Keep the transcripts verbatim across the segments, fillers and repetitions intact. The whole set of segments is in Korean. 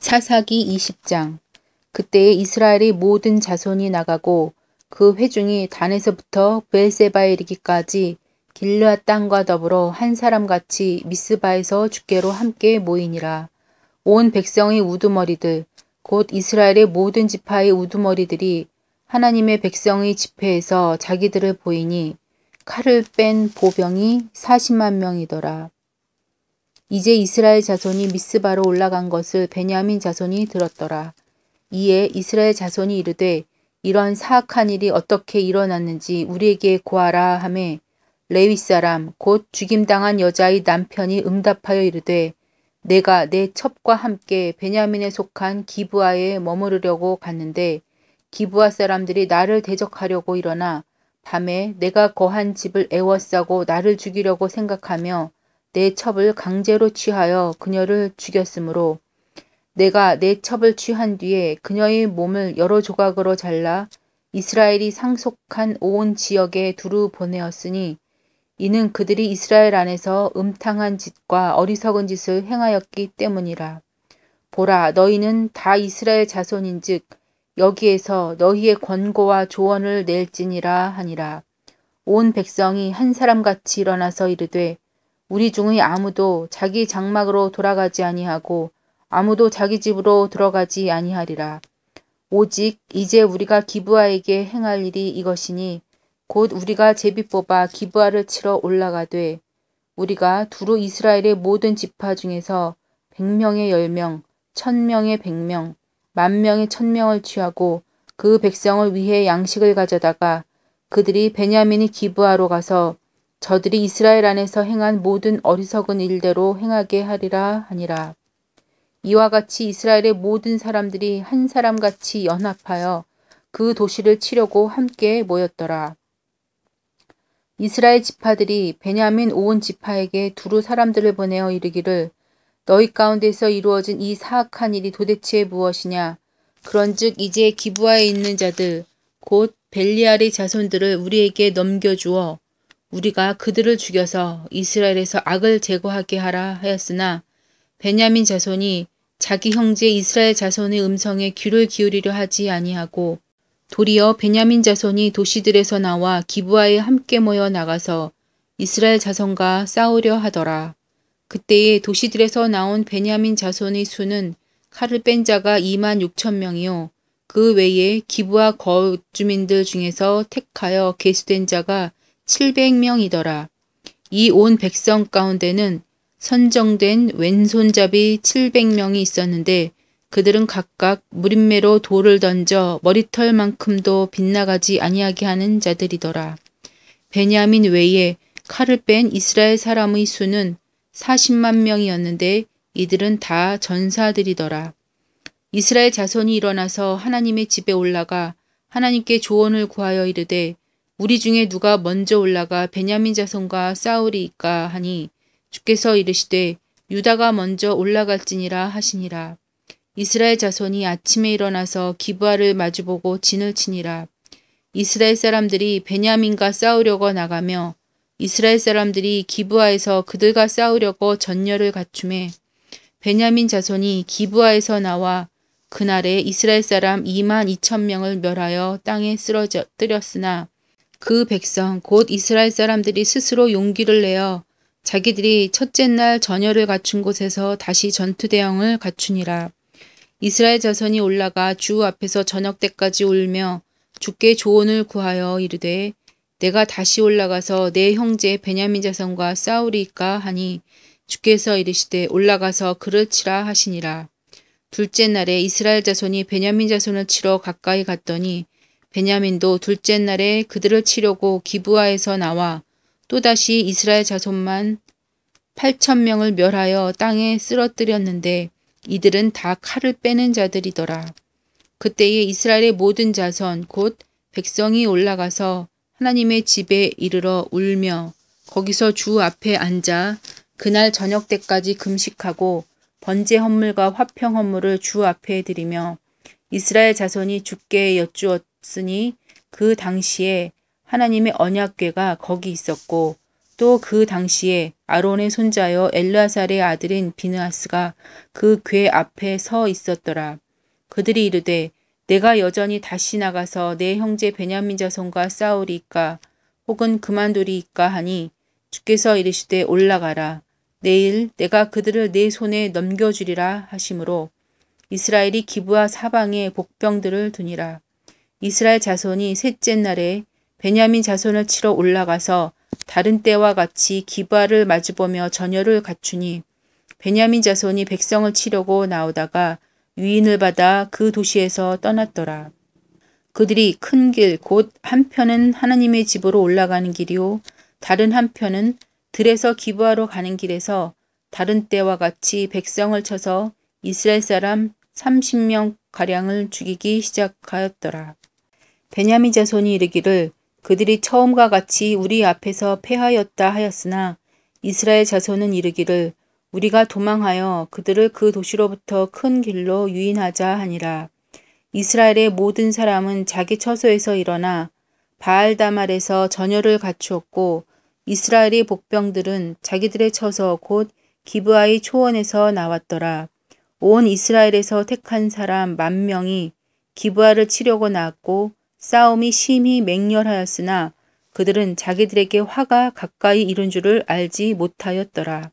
사사기 이십 장. 그때에 이스라엘의 모든 자손이 나가고 그 회중이 단에서부터 브엘세바에 이르기까지 길르앗 땅과 더불어 한 사람같이 미스바에서 주께로 함께 모이니라. 온 백성의 우두머리들 곧 이스라엘의 모든 지파의 우두머리들이 하나님의 백성의 집회에서 자기들을 보이니 칼을 뺀 보병이 사십만 명이더라. 이제 이스라엘 자손이 미스바로 올라간 것을 베냐민 자손이 들었더라. 이에 이스라엘 자손이 이르되 이런 사악한 일이 어떻게 일어났는지 우리에게 고하라 하매 레위 사람 곧 죽임당한 여자의 남편이 응답하여 이르되 내가 내 첩과 함께 베냐민에 속한 기브아에 머무르려고 갔는데 기브아 사람들이 나를 대적하려고 일어나 밤에 내가 거한 집을 에워싸고 나를 죽이려고 생각하며 내 첩을 강제로 취하여 그녀를 죽였으므로 내가 내 첩을 취한 뒤에 그녀의 몸을 여러 조각으로 잘라 이스라엘이 상속한 온 지역에 두루 보내었으니 이는 그들이 이스라엘 안에서 음탕한 짓과 어리석은 짓을 행하였기 때문이라. 보라, 너희는 다 이스라엘 자손인즉 여기에서 너희의 권고와 조언을 낼지니라 하니라. 온 백성이 한 사람같이 일어나서 이르되 우리 중의 아무도 자기 장막으로 돌아가지 아니하고 아무도 자기 집으로 들어가지 아니하리라. 오직 이제 우리가 기브아에게 행할 일이 이것이니 곧 우리가 제비 뽑아 기브아를 치러 올라가되 우리가 두루 이스라엘의 모든 지파 중에서 백명의 열 명, 천명의 백명, 만명의 천명을 취하고 그 백성을 위해 양식을 가져다가 그들이 베냐민이 기브아로 가서 저들이 이스라엘 안에서 행한 모든 어리석은 일대로 행하게 하리라 하니라. 이와 같이 이스라엘의 모든 사람들이 한 사람같이 연합하여 그 도시를 치려고 함께 모였더라. 이스라엘 지파들이 베냐민 온 지파에게 두루 사람들을 보내어 이르기를 너희 가운데서 이루어진 이 사악한 일이 도대체 무엇이냐? 그런즉 이제 기브아에 있는 자들 곧 벨리알의 자손들을 우리에게 넘겨주어 우리가 그들을 죽여서 이스라엘에서 악을 제거하게 하라 하였으나 베냐민 자손이 자기 형제 이스라엘 자손의 음성에 귀를 기울이려 하지 아니하고 도리어 베냐민 자손이 도시들에서 나와 기브아에 함께 모여 나가서 이스라엘 자손과 싸우려 하더라. 그때에 도시들에서 나온 베냐민 자손의 수는 칼을 뺀 자가 이만 육천 명이요 그 외에 기브아 거주민들 중에서 택하여 계수된 자가 칠백 명이더라. 이 온 백성 가운데는 선정된 왼손잡이 칠백 명이 있었는데 그들은 각각 무림매로 돌을 던져 머리털만큼도 빗나가지 아니하게 하는 자들이더라. 베냐민 외에 칼을 뺀 이스라엘 사람의 수는 사십만 명이었는데 이들은 다 전사들이더라. 이스라엘 자손이 일어나서 하나님의 집에 올라가 하나님께 조언을 구하여 이르되 우리 중에 누가 먼저 올라가 베냐민 자손과 싸우리이까 하니 주께서 이르시되 유다가 먼저 올라갈지니라 하시니라. 이스라엘 자손이 아침에 일어나서 기브아를 마주보고 진을 치니라. 이스라엘 사람들이 베냐민과 싸우려고 나가며 이스라엘 사람들이 기브아에서 그들과 싸우려고 전열을 갖추매 베냐민 자손이 기브아에서 나와 그날에 이스라엘 사람 이만 이천 명을 멸하여 땅에 쓰러뜨렸으나 그 백성 곧 이스라엘 사람들이 스스로 용기를 내어 자기들이 첫째 날 전열을 갖춘 곳에서 다시 전투 대형을 갖추니라. 이스라엘 자손이 올라가 주 앞에서 저녁 때까지 울며 주께 조언을 구하여 이르되 내가 다시 올라가서 내 형제 베냐민 자손과 싸우리이까 하니 주께서 이르시되 올라가서 그를 치라 하시니라. 둘째 날에 이스라엘 자손이 베냐민 자손을 치러 가까이 갔더니 베냐민도 둘째 날에 그들을 치려고 기브아에서 나와 또다시 이스라엘 자손만 팔천 명을 멸하여 땅에 쓰러뜨렸는데 이들은 다 칼을 빼는 자들이더라. 그때에 이스라엘의 모든 자손 곧 백성이 올라가서 하나님의 집에 이르러 울며 거기서 주 앞에 앉아 그날 저녁 때까지 금식하고 번제 헌물과 화평 헌물을 주 앞에 드리며 이스라엘 자손이 주께 여쭈었으니 그 당시에 하나님의 언약궤가 거기 있었고 또 그 당시에 아론의 손자여 엘르아살의 아들인 비느하스가 그 궤 앞에 서 있었더라. 그들이 이르되 내가 여전히 다시 나가서 내 형제 베냐민 자손과 싸우리이까 혹은 그만두리이까 하니 주께서 이르시되 올라가라. 내일 내가 그들을 내 손에 넘겨주리라 하시므로 이스라엘이 기브아 사방에 복병들을 두니라. 이스라엘 자손이 셋째 날에 베냐민 자손을 치러 올라가서 다른 때와 같이 기브아를 마주보며 전열을 갖추니 베냐민 자손이 백성을 치려고 나오다가 유인을 받아 그 도시에서 떠났더라. 그들이 큰 길 곧 한편은 하나님의 집으로 올라가는 길이요 다른 한편은 들에서 기브아로 가는 길에서 다른 때와 같이 백성을 쳐서 이스라엘 사람 삼십 명 가량을 죽이기 시작하였더라. 베냐민 자손이 이르기를 그들이 처음과 같이 우리 앞에서 패하였다 하였으나 이스라엘 자손은 이르기를 우리가 도망하여 그들을 그 도시로부터 큰 길로 유인하자 하니라. 이스라엘의 모든 사람은 자기 처소에서 일어나 바알다말에서 전열을 갖추었고 이스라엘의 복병들은 자기들의 처소 곧 기브아의 초원에서 나왔더라. 온 이스라엘에서 택한 사람 만 명이 기브아를 치려고 나왔고 싸움이 심히 맹렬하였으나 그들은 자기들에게 화가 가까이 이른 줄을 알지 못하였더라.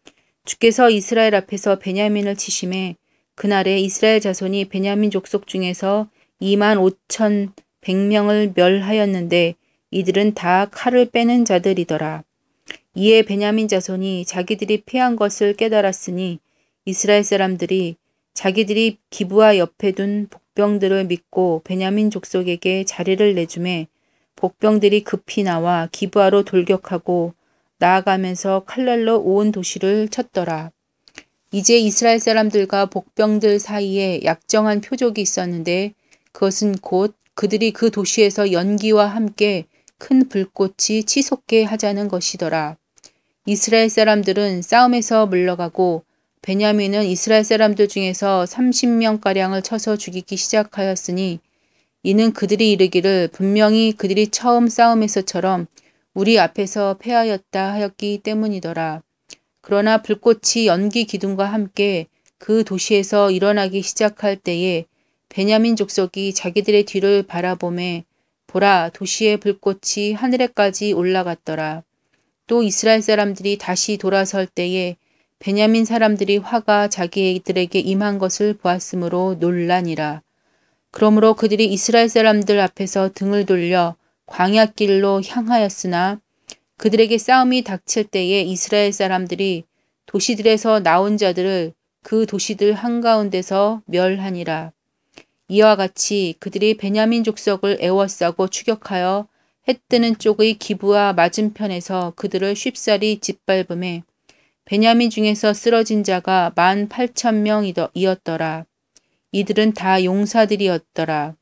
주께서 이스라엘 앞에서 베냐민을 치심에 그날에 이스라엘 자손이 베냐민 족속 중에서 이만 오천백 명을 멸하였는데 이들은 다 칼을 빼는 자들이더라. 이에 베냐민 자손이 자기들이 패한 것을 깨달았으니 이스라엘 사람들이 자기들이 기브아 옆에 둔 복병들을 믿고 베냐민 족속에게 자리를 내주매 복병들이 급히 나와 기브아로 돌격하고 나아가면서 칼날로 온 도시를 쳤더라. 이제 이스라엘 사람들과 복병들 사이에 약정한 표적이 있었는데 그것은 곧 그들이 그 도시에서 연기와 함께 큰 불꽃이 치솟게 하자는 것이더라. 이스라엘 사람들은 싸움에서 물러가고 베냐민은 이스라엘 사람들 중에서 삼십 명가량을 쳐서 죽이기 시작하였으니 이는 그들이 이르기를 분명히 그들이 처음 싸움에서처럼 우리 앞에서 패하였다 하였기 때문이더라. 그러나 불꽃이 연기 기둥과 함께 그 도시에서 일어나기 시작할 때에 베냐민 족속이 자기들의 뒤를 바라보매 보라 도시의 불꽃이 하늘에까지 올라갔더라. 또 이스라엘 사람들이 다시 돌아설 때에 베냐민 사람들이 화가 자기들에게 임한 것을 보았으므로 놀라니라. 그러므로 그들이 이스라엘 사람들 앞에서 등을 돌려 광야길로 향하였으나 그들에게 싸움이 닥칠 때에 이스라엘 사람들이 도시들에서 나온 자들을 그 도시들 한가운데서 멸하니라. 이와 같이 그들이 베냐민 족속을 애워싸고 추격하여 해 뜨는 쪽의 기브아 맞은편에서 그들을 쉽사리 짓밟음에 베냐민 중에서 쓰러진 자가 만 팔천 명이었더라. 이들은 다 용사들이었더라.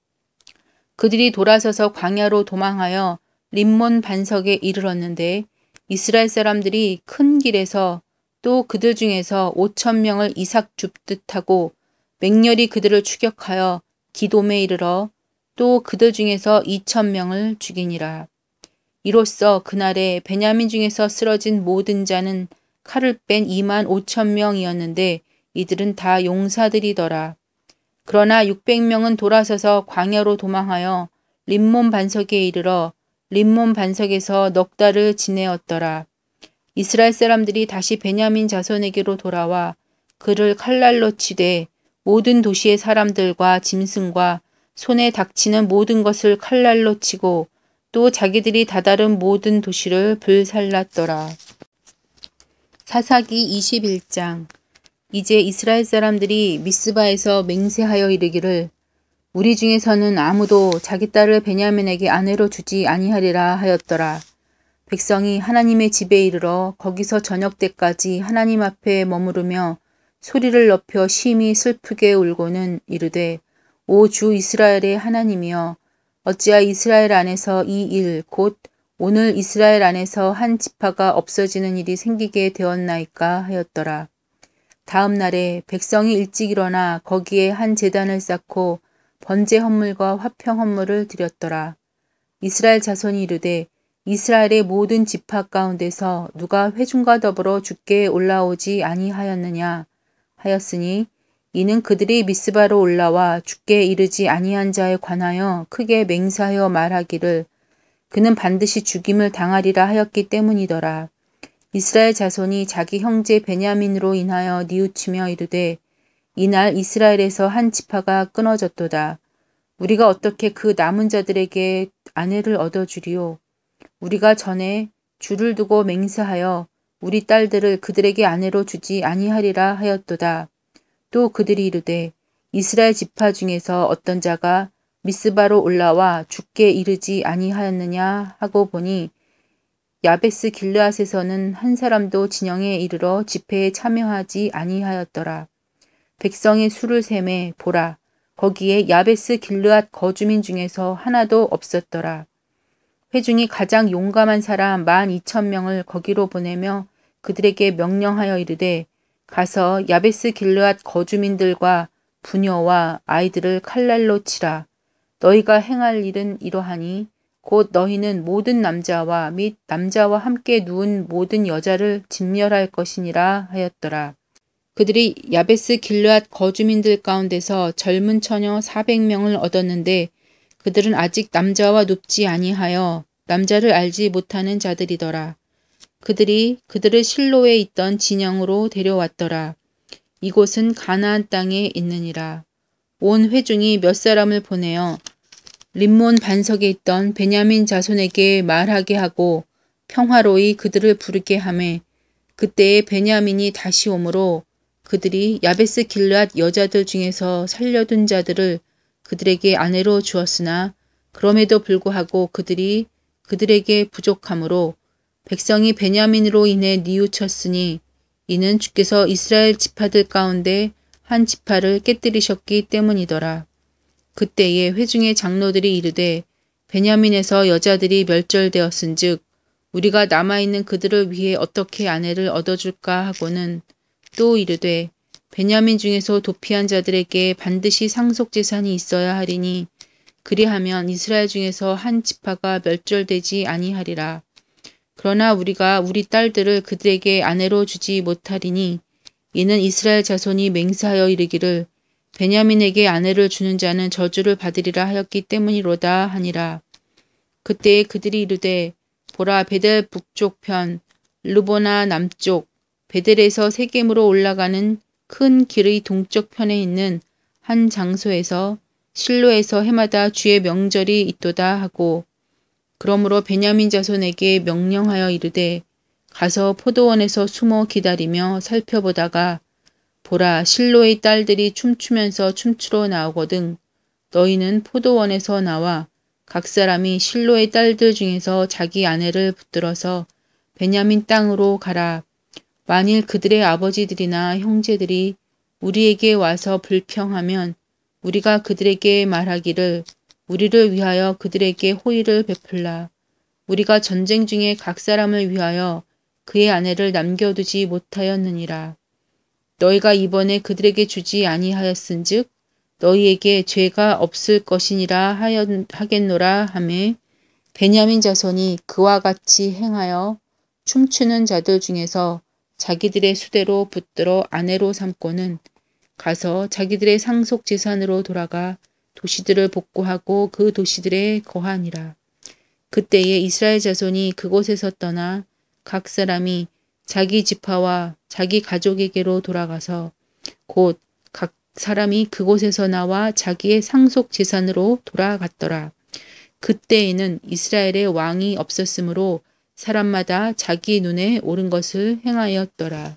그들이 돌아서서 광야로 도망하여 림몬 반석에 이르렀는데 이스라엘 사람들이 큰 길에서 또 그들 중에서 오천 명을 이삭 줍듯 하고 맹렬히 그들을 추격하여 기돔에 이르러 또 그들 중에서 이천 명을 죽이니라. 이로써 그날에 베냐민 중에서 쓰러진 모든 자는 칼을 뺀 이만 오천 명이었는데 이들은 다 용사들이더라. 그러나 육백 명은 돌아서서 광야로 도망하여 림몬 반석에 이르러 림몬 반석에서 넉 달을 지내었더라. 이스라엘 사람들이 다시 베냐민 자손에게로 돌아와 그를 칼날로 치되 모든 도시의 사람들과 짐승과 손에 닥치는 모든 것을 칼날로 치고 또 자기들이 다다른 모든 도시를 불살랐더라. 사사기 이십일 장. 이제 이스라엘 사람들이 미스바에서 맹세하여 이르기를 우리 중에서는 아무도 자기 딸을 베냐민에게 아내로 주지 아니하리라 하였더라. 백성이 하나님의 집에 이르러 거기서 저녁 때까지 하나님 앞에 머무르며 소리를 높여 심히 슬프게 울고는 이르되 오 주 이스라엘의 하나님이여 어찌하 이스라엘 안에서 이 일 곧 오늘 이스라엘 안에서 한 지파가 없어지는 일이 생기게 되었나이까 하였더라. 다음 날에 백성이 일찍 일어나 거기에 한 제단을 쌓고 번제 헌물과 화평 헌물을 드렸더라. 이스라엘 자손이 이르되 이스라엘의 모든 지파 가운데서 누가 회중과 더불어 주께 올라오지 아니하였느냐 하였으니 이는 그들이 미스바로 올라와 주께 이르지 아니한 자에 관하여 크게 맹세하여 말하기를 그는 반드시 죽임을 당하리라 하였기 때문이더라. 이스라엘 자손이 자기 형제 베냐민으로 인하여 뉘우치며 이르되 이날 이스라엘에서 한 지파가 끊어졌도다. 우리가 어떻게 그 남은 자들에게 아내를 얻어주리요. 우리가 전에 줄을 두고 맹세하여 우리 딸들을 그들에게 아내로 주지 아니하리라 하였도다. 또 그들이 이르되 이스라엘 지파 중에서 어떤 자가 미스바로 올라와 주께 이르지 아니하였느냐 하고 보니 야베스 길르앗에서는 한 사람도 진영에 이르러 집회에 참여하지 아니하였더라. 백성의 수를 세매 보라 거기에 야베스 길르앗 거주민 중에서 하나도 없었더라. 회중이 가장 용감한 사람 만 이천 명을 거기로 보내며 그들에게 명령하여 이르되 가서 야베스 길르앗 거주민들과 부녀와 아이들을 칼날로 치라. 너희가 행할 일은 이러하니 곧 너희는 모든 남자와 및 남자와 함께 누운 모든 여자를 진멸할 것이니라 하였더라. 그들이 야베스 길르앗 거주민들 가운데서 젊은 처녀 사백 명을 얻었는데 그들은 아직 남자와 눕지 아니하여 남자를 알지 못하는 자들이더라. 그들이 그들을 실로에 있던 진영으로 데려왔더라. 이곳은 가나안 땅에 있느니라. 온 회중이 몇 사람을 보내어 림몬 반석에 있던 베냐민 자손에게 말하게 하고 평화로이 그들을 부르게 하매 그때에 베냐민이 다시 오므로 그들이 야베스 길르앗 여자들 중에서 살려둔 자들을 그들에게 아내로 주었으나 그럼에도 불구하고 그들이 그들에게 부족하므로 백성이 베냐민으로 인해 뉘우쳤으니 이는 주께서 이스라엘 지파들 가운데 한 지파를 깨뜨리셨기 때문이더라. 그때에 회중의 장로들이 이르되 베냐민에서 여자들이 멸절되었은즉 우리가 남아있는 그들을 위해 어떻게 아내를 얻어줄까 하고는 또 이르되 베냐민 중에서 도피한 자들에게 반드시 상속재산이 있어야 하리니 그리하면 이스라엘 중에서 한 지파가 멸절되지 아니하리라. 그러나 우리가 우리 딸들을 그들에게 아내로 주지 못하리니 이는 이스라엘 자손이 맹세하여 이르기를 베냐민에게 아내를 주는 자는 저주를 받으리라 하였기 때문이로다 하니라. 그때에 그들이 이르되 보라 베델 북쪽 편 르보나 남쪽 베델에서 세겜으로 올라가는 큰 길의 동쪽 편에 있는 한 장소에서 실로에서 해마다 주의 명절이 있도다 하고 그러므로 베냐민 자손에게 명령하여 이르되 가서 포도원에서 숨어 기다리며 살펴보다가 보라 실로의 딸들이 춤추면서 춤추러 나오거든 너희는 포도원에서 나와 각 사람이 실로의 딸들 중에서 자기 아내를 붙들어서 베냐민 땅으로 가라. 만일 그들의 아버지들이나 형제들이 우리에게 와서 불평하면 우리가 그들에게 말하기를 우리를 위하여 그들에게 호의를 베풀라. 우리가 전쟁 중에 각 사람을 위하여 그의 아내를 남겨두지 못하였느니라. 너희가 이번에 그들에게 주지 아니하였은즉 너희에게 죄가 없을 것이니라 하겠노라 하매 베냐민 자손이 그와 같이 행하여 춤추는 자들 중에서 자기들의 수대로 붙들어 아내로 삼고는 가서 자기들의 상속 재산으로 돌아가 도시들을 복구하고 그 도시들에 거하니라. 그때에 이스라엘 자손이 그곳에서 떠나 각 사람이 자기 지파와 자기 가족에게로 돌아가서 곧 각 사람이 그곳에서 나와 자기의 상속 재산으로 돌아갔더라. 그때에는 이스라엘의 왕이 없었으므로 사람마다 자기 눈에 옳은 것을 행하였더라.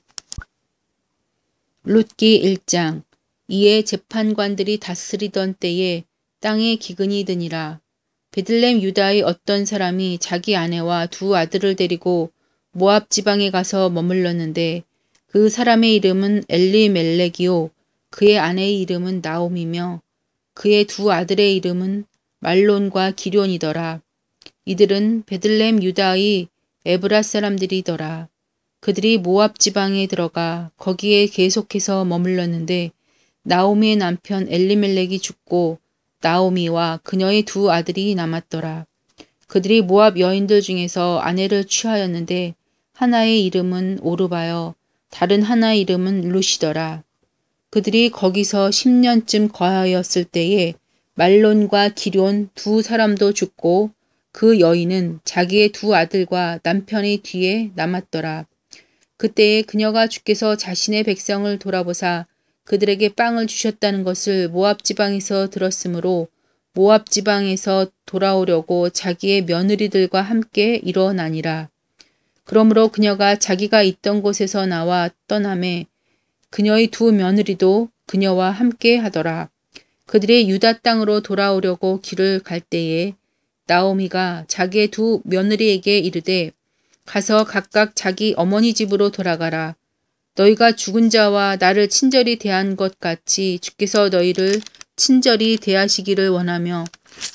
룻기 일 장. 이에 재판관들이 다스리던 때에 땅에 기근이 드니라. 베들레헴 유다의 어떤 사람이 자기 아내와 두 아들을 데리고 모압 지방에 가서 머물렀는데 그 사람의 이름은 엘리멜렉이요 그의 아내의 이름은 나옴이며 그의 두 아들의 이름은 말론과 기럨이더라. 이들은 베들레헴 유다의 에브라 사람들이더라. 그들이 모압 지방에 들어가 거기에 계속해서 머물렀는데 나오미의 남편 엘리멜렉이 죽고 나오미와 그녀의 두 아들이 남았더라. 그들이 모압 여인들 중에서 아내를 취하였는데 하나의 이름은 오르바여 다른 하나의 이름은 룻이더라. 그들이 거기서 십 년쯤 거하였을 때에 말론과 기럨 두 사람도 죽고 그 여인은 자기의 두 아들과 남편의 뒤에 남았더라. 그때에 그녀가 주께서 자신의 백성을 돌아보사 그들에게 빵을 주셨다는 것을 모압 지방에서 들었으므로 모압 지방에서 돌아오려고 자기의 며느리들과 함께 일어나니라. 그러므로 그녀가 자기가 있던 곳에서 나와 떠나매 그녀의 두 며느리도 그녀와 함께 하더라. 그들이 유다 땅으로 돌아오려고 길을 갈 때에 나오미가 자기의 두 며느리에게 이르되 가서 각각 자기 어머니 집으로 돌아가라. 너희가 죽은 자와 나를 친절히 대한 것 같이 주께서 너희를 친절히 대하시기를 원하며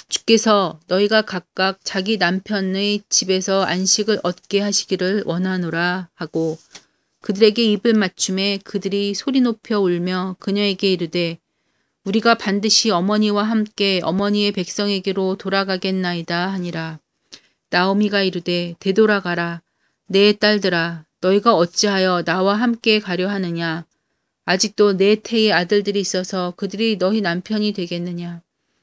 주께서 너희가 각각 자기 남편의 집에서 안식을 얻게 하시기를 원하노라 하고 그들에게 입을 맞춤에 그들이 소리 높여 울며 그녀에게 이르되 우리가 반드시 어머니와 함께 어머니의 백성에게로 돌아가겠나이다 하니라. 나오미가 이르되 되돌아가라. 내 딸들아 너희가 어찌하여 나와 함께 가려 하느냐. 아직도 내 태의 아들들이 있어서 그들이 너희 남편이 되겠느냐.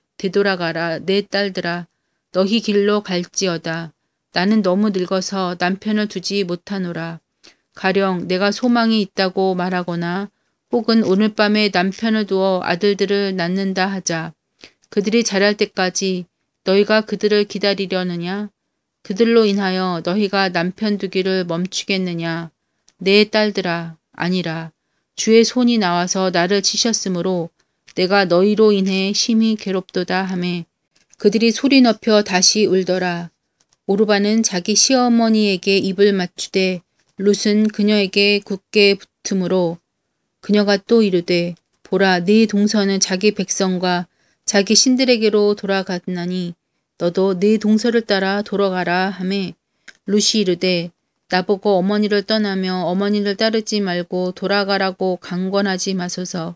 되돌아가라 내 딸들아 너희 길로 갈지어다. 나는 너무 늙어서 남편을 두지 못하노라. 가령 내가 소망이 있다고 말하거나 혹은 오늘 밤에 남편을 두어 아들들을 낳는다 하자. 그들이 자랄 때까지 너희가 그들을 기다리려느냐? 그들로 인하여 너희가 남편 두기를 멈추겠느냐? 내 딸들아 아니라 주의 손이 나와서 나를 치셨으므로 내가 너희로 인해 심히 괴롭도다 하매 그들이 소리 높여 다시 울더라. 오르바는 자기 시어머니에게 입을 맞추되 룻은 그녀에게 굳게 붙으므로 그녀가 또 이르되 보라 네 동서는 자기 백성과 자기 신들에게로 돌아갔나니 너도 네 동서를 따라 돌아가라 하매 룻이 이르되 나보고 어머니를 떠나며 어머니를 따르지 말고 돌아가라고 강권하지 마소서.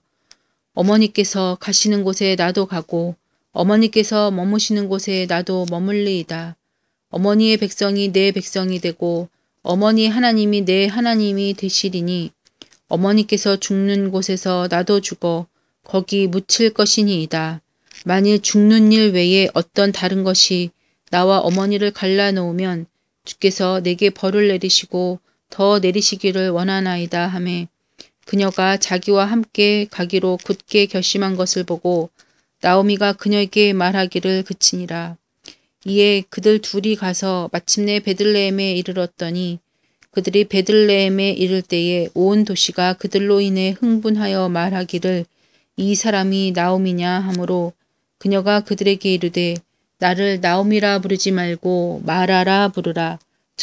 어머니께서 가시는 곳에 나도 가고 어머니께서 머무시는 곳에 나도 머물리이다. 어머니의 백성이 내 백성이 되고 어머니 하나님이 내 하나님이 되시리니 어머니께서 죽는 곳에서 나도 죽어 거기 묻힐 것이니이다. 만일 죽는 일 외에 어떤 다른 것이 나와 어머니를 갈라놓으면 주께서 내게 벌을 내리시고 더 내리시기를 원하나이다 하매 그녀가 자기와 함께 가기로 굳게 결심한 것을 보고 나오미가 그녀에게 말하기를 그치니라. 이에 그들 둘이 가서 마침내 베들레헴에 이르렀더니 그들이 베들레헴에 이를 때에 온 도시가 그들로 인해 흥분하여 말하기를 이 사람이 나오미냐 하므로 그녀가 그들에게 이르되 나를 나오미라 부르지 말고 마라라 부르라.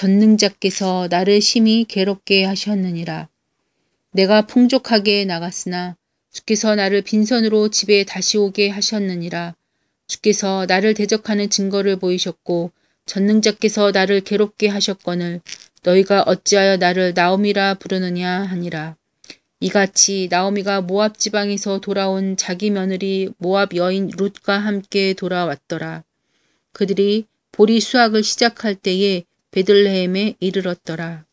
전능자께서 나를 심히 괴롭게 하셨느니라. 내가 풍족하게 나갔으나 주께서 나를 빈손으로 집에 다시 오게 하셨느니라. 주께서 나를 대적하는 증거를 보이셨고 전능자께서 나를 괴롭게 하셨거늘 너희가 어찌하여 나를 나오미라 부르느냐 하니라. 이같이 나오미가 모압 지방에서 돌아온 자기 며느리 모압 여인 룻과 함께 돌아왔더라. 그들이 보리 수확을 시작할 때에 베들레헴에 이르렀더라.